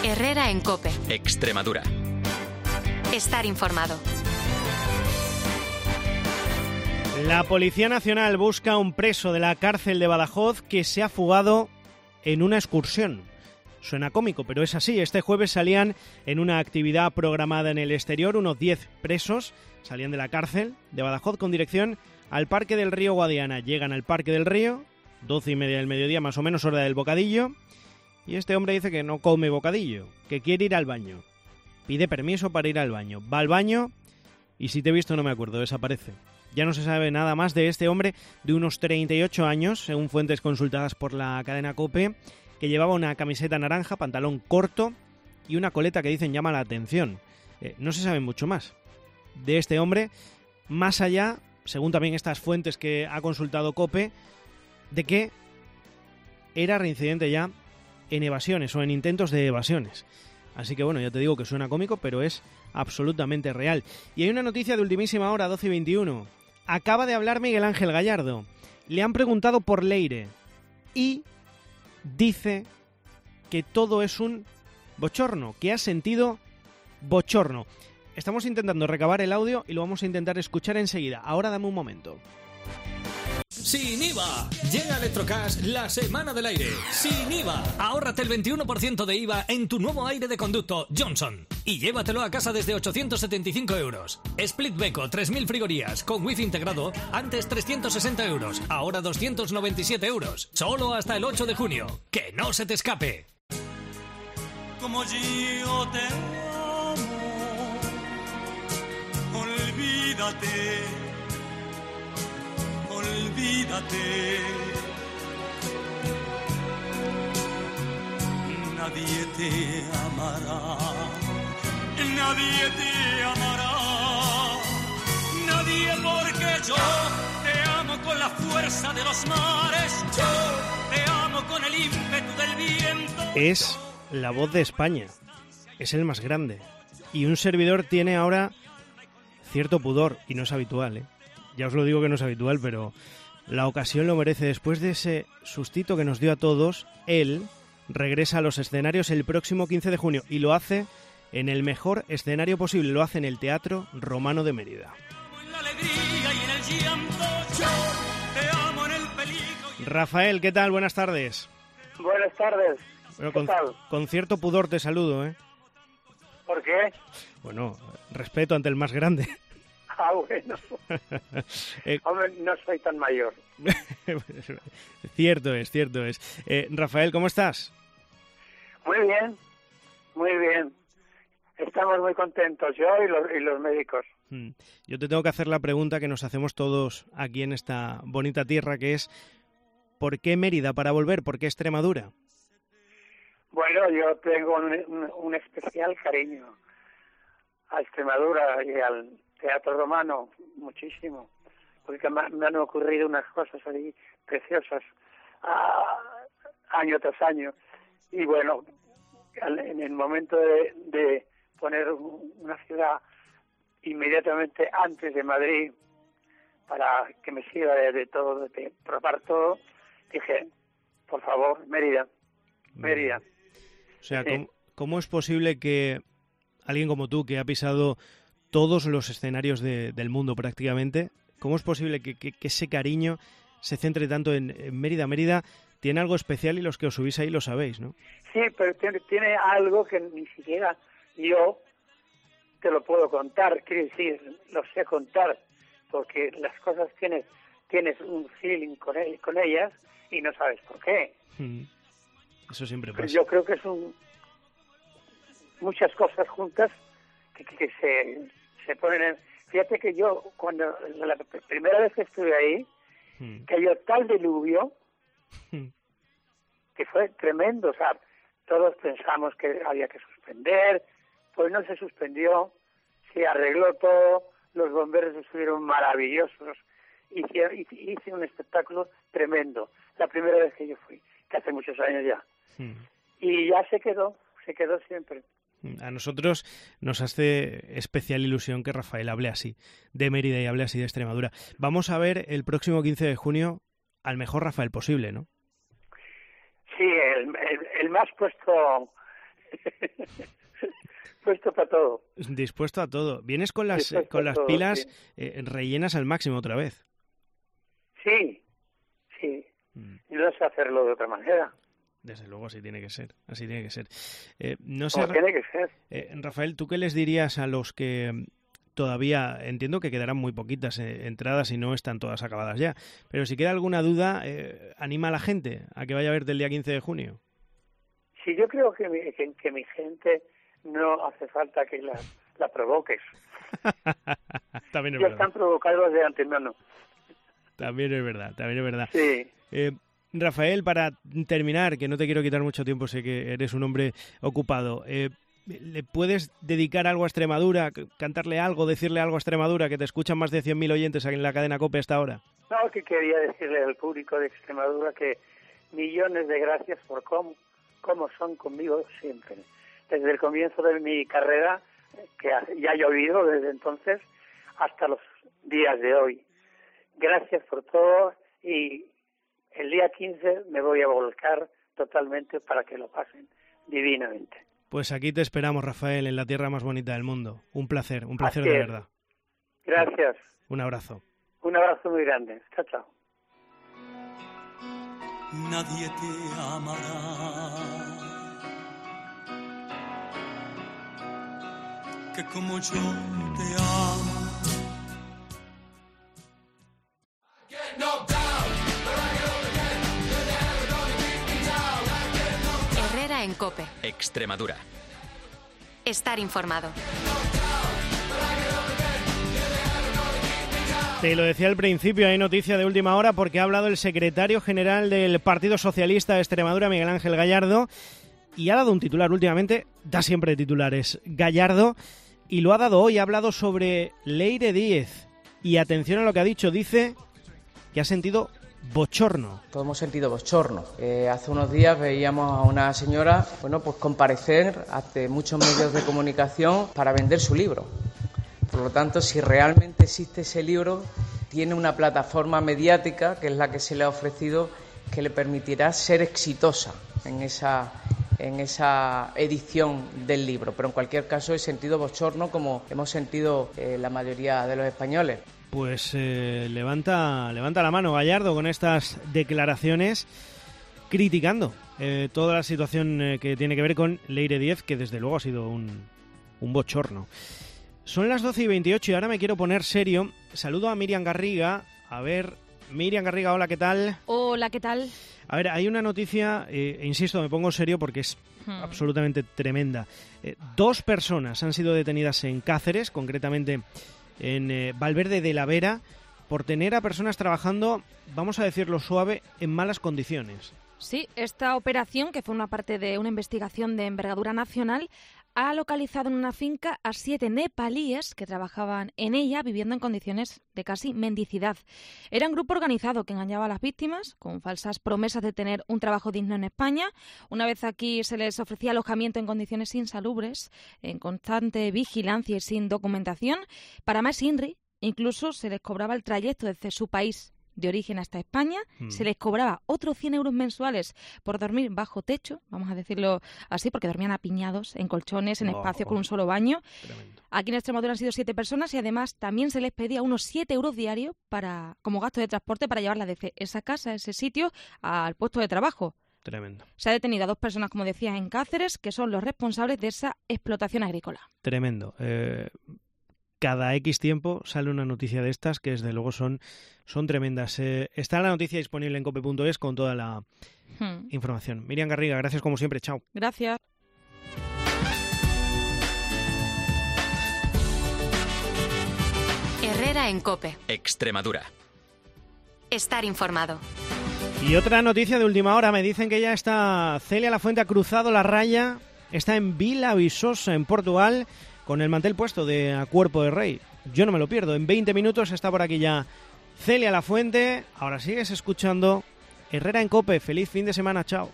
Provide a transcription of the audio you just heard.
Herrera en COPE. Extremadura. Estar informado. La Policía Nacional busca a un preso de la cárcel de Badajoz que se ha fugado en una excursión. Suena cómico, pero es así. Este jueves salían en una actividad programada en el exterior unos 10 presos. Salían de la cárcel de Badajoz con dirección al Parque del Río Guadiana. Llegan al Parque del Río, 12:30 del mediodía, más o menos, hora del bocadillo. Y este hombre dice que no come bocadillo, que quiere ir al baño. Pide permiso para ir al baño. Va al baño y si te he visto no me acuerdo, desaparece. Ya no se sabe nada más de este hombre de unos 38 años, según fuentes consultadas por la cadena COPE, que llevaba una camiseta naranja, pantalón corto y una coleta que dicen llama la atención. No se sabe mucho más de este hombre, más allá, según también estas fuentes que ha consultado COPE, de que era reincidente ya en evasiones o en intentos de evasiones. Así que bueno, ya te digo que suena cómico, pero es absolutamente real. Y hay una noticia de ultimísima hora, 12:21. Acaba de hablar Miguel Ángel Gallardo. Le han preguntado por Leire y dice que todo es un bochorno, que ha sentido bochorno. Estamos intentando recabar el audio y lo vamos a intentar escuchar enseguida. Ahora dame un momento. Sin IVA. Llega a Electrocash la semana del aire. Sin IVA. Ahórrate el 21% de IVA en tu nuevo aire de conducto Johnson. Y llévatelo a casa desde 875 euros. Split Beko 3000 frigorías con wifi integrado. Antes 360 euros. Ahora 297 euros. Solo hasta el 8 de junio. ¡Que no se te escape! Como yo te amo, olvídate. Olvídate, nadie te amará, nadie te amará, nadie porque yo te amo con la fuerza de los mares, yo te amo con el ímpetu del viento. Es la voz de España, es el más grande y un servidor tiene ahora cierto pudor y no es habitual, ¿eh? Ya os lo digo que no es habitual, pero la ocasión lo merece. Después de ese sustito que nos dio a todos, él regresa a los escenarios el próximo 15 de junio y lo hace en el mejor escenario posible. Lo hace en el Teatro Romano de Mérida. Rafael, ¿qué tal? Buenas tardes. Buenas tardes. Bueno, ¿Qué tal? Con cierto pudor te saludo, ¿eh? ¿Por qué? Bueno, respeto ante el más grande. Ah, bueno. Hombre, no soy tan mayor. Cierto es, cierto es. Rafael, ¿cómo estás? Muy bien, muy bien. Estamos muy contentos, yo y los médicos. Yo te tengo que hacer la pregunta que nos hacemos todos aquí en esta bonita tierra, que es ¿por qué Mérida para volver? ¿Por qué Extremadura? Bueno, yo tengo un especial cariño a Extremadura y al Teatro Romano, muchísimo, porque me han ocurrido unas cosas ahí preciosas año tras año. Y bueno, en el momento de poner una ciudad inmediatamente antes de Madrid, para que me sirva de todo, de probar todo, dije, por favor, Mérida. O sea, ¿cómo es posible que alguien como tú, que ha pisado todos los escenarios del mundo prácticamente, cómo es posible que ese cariño se centre tanto en Mérida? Mérida tiene algo especial y los que os subís ahí lo sabéis, ¿no? Sí, pero tiene algo que ni siquiera yo te lo puedo contar, quiero decir, lo sé contar, porque las cosas tienes un feeling con ellas y no sabes por qué. Eso siempre pasa. Pero yo creo que son muchas cosas juntas que se ponen en... Fíjate que yo, cuando la primera vez que estuve ahí, cayó tal diluvio que fue tremendo. O sea, todos pensamos que había que suspender, pues no se suspendió, se arregló todo, los bomberos estuvieron maravillosos, hice un espectáculo tremendo. La primera vez que yo fui, que hace muchos años ya. Y ya se quedó siempre. A nosotros nos hace especial ilusión que Rafael hable así de Mérida y hable así de Extremadura. Vamos a ver el próximo 15 de junio al mejor Rafael posible, ¿no? Sí, el más puesto Puesto para todo. Dispuesto a todo. Vienes con las todo, pilas sí. Rellenas al máximo otra vez. Sí. Yo no sé hacerlo de otra manera. Desde luego, así tiene que ser. No sé, Como tiene que ser. Rafael, ¿tú qué les dirías a los que todavía, entiendo que quedarán muy poquitas entradas y no están todas acabadas ya, pero si queda alguna duda, anima a la gente a que vaya a verte el día 15 de junio? Sí, yo creo que mi gente no hace falta que la provoques. También es Ya verdad. están provocados de antemano. También es verdad. Sí. Rafael, para terminar, que no te quiero quitar mucho tiempo, sé que eres un hombre ocupado, ¿le puedes dedicar algo a Extremadura, cantarle algo, decirle algo a Extremadura, que te escuchan más de 100.000 oyentes en la cadena COPE hasta ahora? No, que quería decirle al público de Extremadura que millones de gracias por cómo son conmigo siempre. Desde el comienzo de mi carrera, que ya ha llovido desde entonces, hasta los días de hoy. Gracias por todo y el día 15 me voy a volcar totalmente para que lo pasen divinamente. Pues aquí te esperamos, Rafael, en la tierra más bonita del mundo. Un placer de verdad. Gracias. Un abrazo. Un abrazo muy grande. Chao, chao. Nadie te amará que como yo te amo. Herrera en COPE. Extremadura. Estar informado. Te lo decía al principio, hay noticia de última hora porque ha hablado el secretario general del Partido Socialista de Extremadura, Miguel Ángel Gallardo, y ha dado un titular últimamente, da siempre titulares, Gallardo, y lo ha dado hoy, ha hablado sobre Leire Díez. Y atención a lo que ha dicho, dice que ha sentido bochorno. Todos hemos sentido bochorno. Hace unos días veíamos a una señora, pues comparecer ante muchos medios de comunicación para vender su libro. Por lo tanto, si realmente existe ese libro, tiene una plataforma mediática, que es la que se le ha ofrecido, que le permitirá ser exitosa en esa edición del libro. Pero en cualquier caso he sentido bochorno como hemos sentido la mayoría de los españoles. Pues levanta la mano Gallardo con estas declaraciones criticando toda la situación que tiene que ver con Leire Díez, que desde luego ha sido un bochorno. Son las 12:28 y ahora me quiero poner serio. Saludo a Miriam Garriga. A ver, Miriam Garriga, hola, ¿qué tal? Hola, ¿qué tal? A ver, hay una noticia, insisto, me pongo serio porque es absolutamente tremenda. 2 personas han sido detenidas en Cáceres, concretamente en Valverde de la Vera, por tener a personas trabajando, vamos a decirlo suave, en malas condiciones. Sí, esta operación, que fue una parte de una investigación de envergadura nacional, ha localizado en una finca a 7 nepalíes que trabajaban en ella viviendo en condiciones de casi mendicidad. Era un grupo organizado que engañaba a las víctimas con falsas promesas de tener un trabajo digno en España. Una vez aquí se les ofrecía alojamiento en condiciones insalubres, en constante vigilancia y sin documentación. Para más INRI, incluso se les cobraba el trayecto desde su país de origen hasta España, se les cobraba otros 100 euros mensuales por dormir bajo techo, vamos a decirlo así, porque dormían apiñados en colchones, en espacios con un solo baño. Tremendo. Aquí en Extremadura han sido 7 personas y además también se les pedía unos 7 euros diarios como gasto de transporte para llevarlas desde esa casa, ese sitio, al puesto de trabajo. Tremendo. Se ha detenido a 2 personas, como decías, en Cáceres, que son los responsables de esa explotación agrícola. Tremendo. Cada X tiempo sale una noticia de estas que desde luego son tremendas. Está la noticia disponible en cope.es con toda la información. Miriam Garriga, gracias como siempre. Chao. Gracias. Herrera en COPE. Extremadura. Estar informado. Y otra noticia de última hora. Me dicen que ya está Celia Lafuente, ha cruzado la raya. Está en Vila Viçosa, en Portugal, con el mantel puesto de A Cuerpo de Rey. Yo no me lo pierdo. En 20 minutos está por aquí ya Celia Lafuente. Ahora sigues escuchando Herrera en COPE. Feliz fin de semana. Chao.